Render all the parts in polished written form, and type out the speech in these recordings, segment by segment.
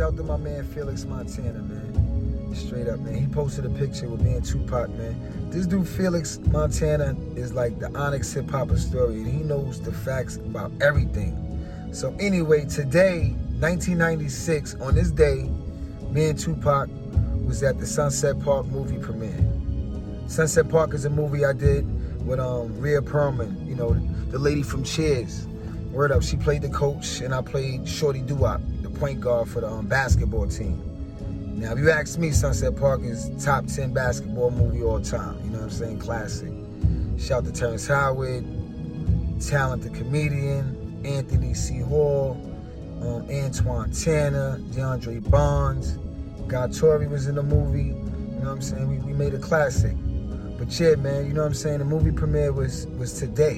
Shout out to my man Felix Montana, man. Straight up, man. He posted a picture with me and Tupac, man. This dude Felix Montana is like the Onyx hip hop historian. He knows the facts about everything. So anyway, today, 1996, on this day, me and Tupac was at the Sunset Park movie premiere. Sunset Park is a movie I did with Rhea Perlman, you know, the lady from Cheers. Word up, she played the coach and I played Shorty Doo-Wop, the point guard for the basketball team. Now, if you ask me, Sunset Park is top 10 basketball movie all time. You know what I'm saying? Classic. Shout out to Terrence Howard, talented comedian, Anthony C. Hall, Antoine Tanner, DeAndre Bonds. Guy Torrey was in the movie. You know what I'm saying? We made a classic. But yeah, man, you know what I'm saying? The movie premiere was today,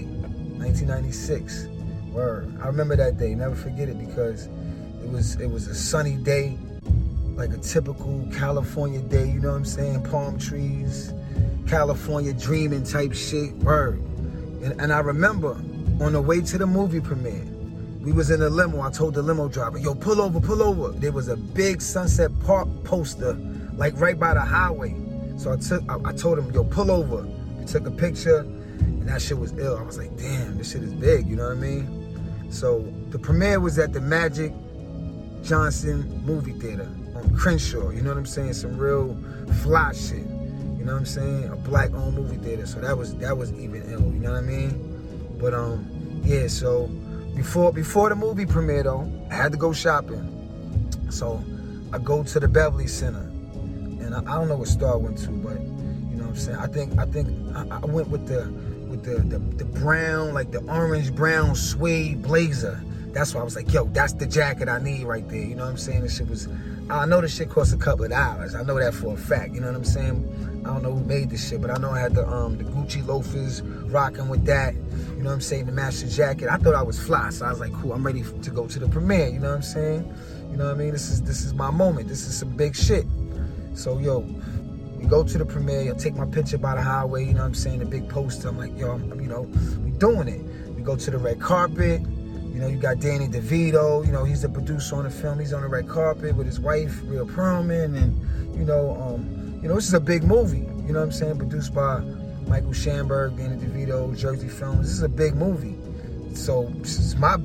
1996. Word. I remember that day. Never forget it because it was a sunny day, like a typical California day. You know what I'm saying? Palm trees, California dreaming type shit. Word. And I remember on the way to the movie premiere, we was in a limo. I told the limo driver, yo, pull over, pull over. There was a big Sunset Park poster, like right by the highway. So I told him, yo, pull over. We took a picture, and that shit was ill. I was like, damn, this shit is big, you know what I mean? So the premiere was at the Magic Johnson movie theater on Crenshaw, you know what I'm saying? Some real fly shit, you know what I'm saying? A black-owned movie theater, so that was even ill, you know what I mean? But yeah, so before the movie premiere though, I had to go shopping. So I go to the Beverly Center, and I don't know what store I went to, but you know what I'm saying? I think I went with the brown, like the orange brown suede blazer. That's why I was like, yo, that's the jacket I need right there. You know what I'm saying? This shit was, I know this shit cost a couple of dollars. I know that for a fact. You know what I'm saying? I don't know who made this shit, but I know I had the Gucci loafers rocking with that. You know what I'm saying? The matching jacket. I thought I was fly, so I was like, cool, I'm ready to go to the premiere. You know what I'm saying? You know what I mean? This is my moment. This is some big shit. So, yo, we go to the premiere. I take my picture by the highway. You know what I'm saying? The big poster. I'm like, yo, you know, we doing it. We go to the red carpet. You know, you got Danny DeVito. You know, he's the producer on the film. He's on the red carpet with his wife, Rhea Perlman, and you know, this is a big movie. You know what I'm saying? Produced by Michael Shamberg, Danny DeVito, Jersey Films. This is a big movie. So this is my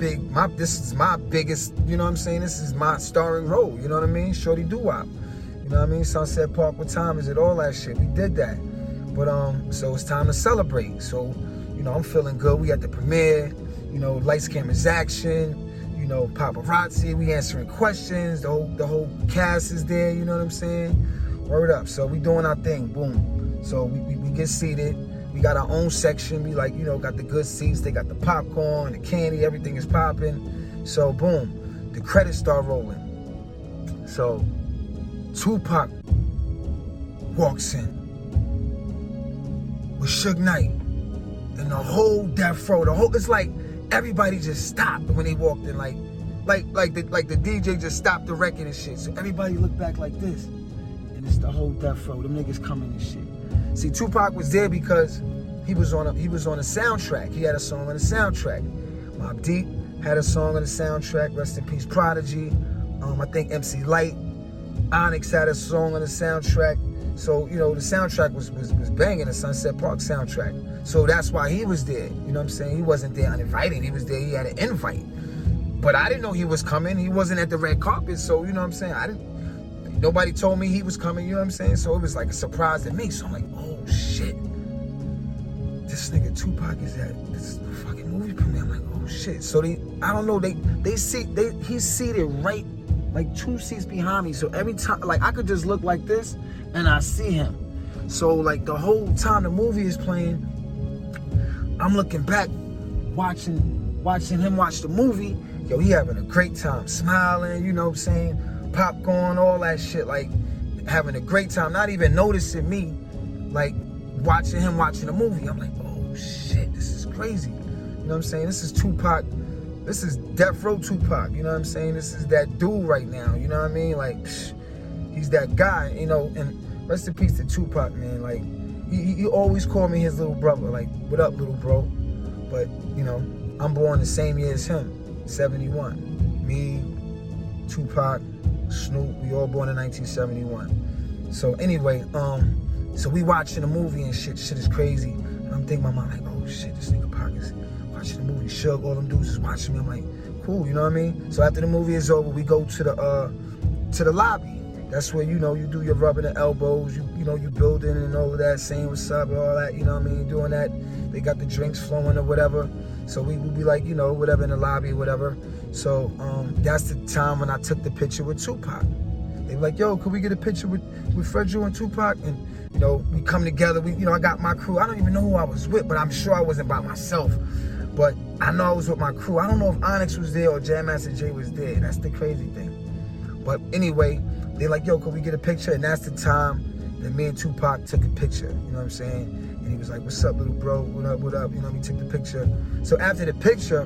biggest. You know what I'm saying? This is my starring role. You know what I mean? Shorty Doo-Wop. You know what I mean? Sunset Park. What time is it? All that shit. We did that. But so it's time to celebrate. So you know, I'm feeling good. We at the premiere. You know, lights, cameras, action, you know, paparazzi, we answering questions, the whole cast is there, you know what I'm saying? Word up. So we doing our thing, boom. So we get seated, we got our own section, we like, you know, got the good seats, they got the popcorn, the candy, everything is popping. So boom, the credits start rolling. So Tupac walks in with Suge Knight and the whole Death Row, it's like, everybody just stopped when they walked in, like the DJ just stopped the record and shit. So everybody looked back like this, and it's the whole Death Row. Them niggas coming and shit. See, Tupac was there because he was on a soundtrack. He had a song on the soundtrack. Mobb Deep had a song on the soundtrack. Rest in peace, Prodigy. I think MC Lyte, Onyx had a song on the soundtrack. So you know the soundtrack was banging, the Sunset Park soundtrack. So that's why he was there. You know what I'm saying? He wasn't there uninvited. He was there. He had an invite. But I didn't know he was coming. He wasn't at the red carpet. So you know what I'm saying? Nobody told me he was coming. You know what I'm saying? So it was like a surprise to me. So I'm like, oh shit, this nigga Tupac is at this fucking movie premiere. I'm like, oh shit. So I don't know. He's seated right, like 2 seats behind me. So every time, like I could just look like this and I see him. So like the whole time the movie is playing, I'm looking back, watching him watch the movie. Yo, he having a great time, smiling, you know what I'm saying? Popcorn, all that shit, like having a great time, not even noticing me, like watching him watching the movie. I'm like, oh shit, this is crazy. You know what I'm saying? This is Tupac. This is Death Row Tupac. You know what I'm saying? This is that dude right now. You know what I mean? Like, he's that guy, you know, and rest in peace to Tupac, man. Like, he always called me his little brother. Like, what up, little bro? But, you know, I'm born the same year as him, 71. Me, Tupac, Snoop, we all born in 1971. So anyway, so we watching the movie and shit is crazy. And I'm thinking my mind like, oh shit, this nigga Pac is watching the movie. Suge, all them dudes is watching me. I'm like, cool, you know what I mean? So after the movie is over, we go to the lobby. That's where, you know, you do your rubbing the elbows, you know, you building and all of that, saying what's up and all that, you know what I mean? Doing that. They got the drinks flowing or whatever. So we would be like, you know, whatever in the lobby or whatever. So that's the time when I took the picture with Tupac. They were like, yo, could we get a picture with Fred Drew and Tupac? And, you know, we come together. We, you know, I got my crew. I don't even know who I was with, but I'm sure I wasn't by myself. But I know I was with my crew. I don't know if Onyx was there or Jam Master Jay was there. That's the crazy thing. But anyway, they're like, yo, could we get a picture? And that's the time that me and Tupac took a picture. You know what I'm saying? And he was like, what's up, little bro? What up, what up? You know, we took the picture. So after the picture,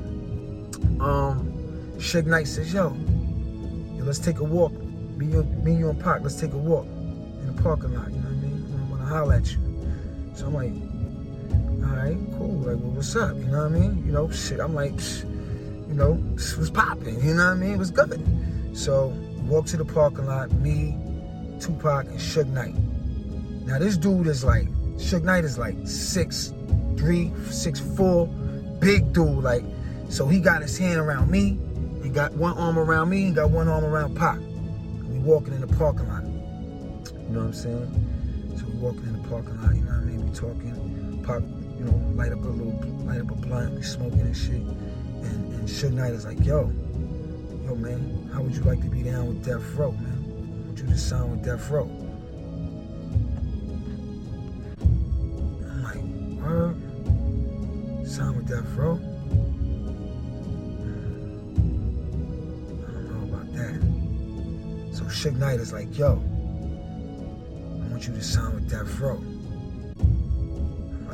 Suge Knight says, yo, let's take a walk. Me, you and Pac, let's take a walk in the parking lot. You know what I mean? I want to holler at you. So I'm like, all right, cool. Like, well, what's up? You know what I mean? You know, shit. I'm like, you know, this was popping. You know what I mean? It was good. So walk to the parking lot, me, Tupac, and Suge Knight. Now this dude is like, Suge Knight is like 6'3", 6'4", big dude. Like, so he got his hand around me. He got one arm around me. He got one arm around Pac. We walking in the parking lot. You know what I'm saying? So we walking in the parking lot. You know what I mean? We talking. Pac, you know, light up a blunt. We smoking and shit. And Suge Knight is like, yo, man, how would you like to be down with Death Row, man? I want you to sign with Death Row. I'm like, word? Sign with Death Row? I don't know about that. So Suge Knight is like, yo, I want you to sign with Death Row. I'm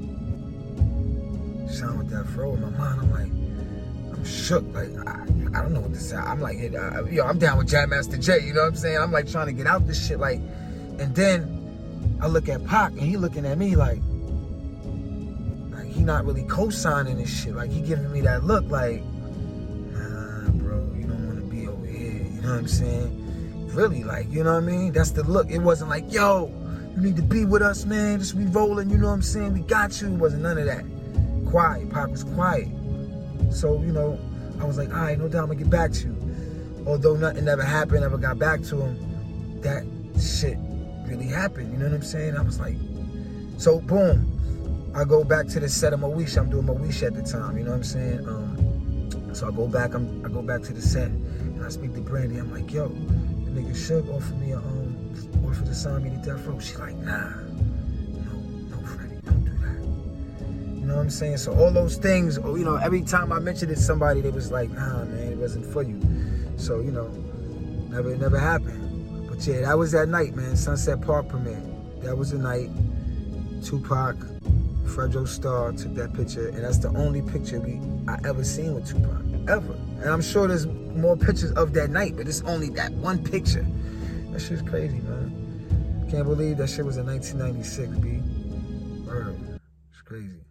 like, sign with Death Row? In my mind, I'm like, shook, like, I don't know what to say. I'm like, yo, I'm down with Jam Master Jay, you know what I'm saying? I'm like trying to get out this shit, like, and then I look at Pac and he looking at me like he not really co-signing this shit. Like, he giving me that look like, nah, bro, you don't want to be over here, you know what I'm saying? Really, like, you know what I mean? That's the look. It wasn't like, yo, you need to be with us, man, just we rolling, you know what I'm saying? We got you. It wasn't none of that. Quiet. Pac was quiet. So, you know, I was like, all right, no doubt I'm going to get back to you. Although nothing ever happened, never got back to him, that shit really happened, you know what I'm saying? I was like, so boom, I go back to the set of Moesha. I'm doing Moesha at the time, you know what I'm saying? So I go back to the set, and I speak to Brandy. I'm like, yo, the nigga Suge offered me offered to sign me to Death Row. She's like, nah, no, Freddie, don't do that. You know what I'm saying? So all those things, you know, every time I mentioned it to somebody, they was like, nah, man, it wasn't for you. So, you know, it never happened. But yeah, that was that night, man. Sunset Park premiere. That was the night. Tupac, Fredro Starr took that picture, and that's the only picture I ever seen with Tupac, ever. And I'm sure there's more pictures of that night, but it's only that one picture. That shit's crazy, man. Can't believe that shit was in 1996, B. Word. It's crazy.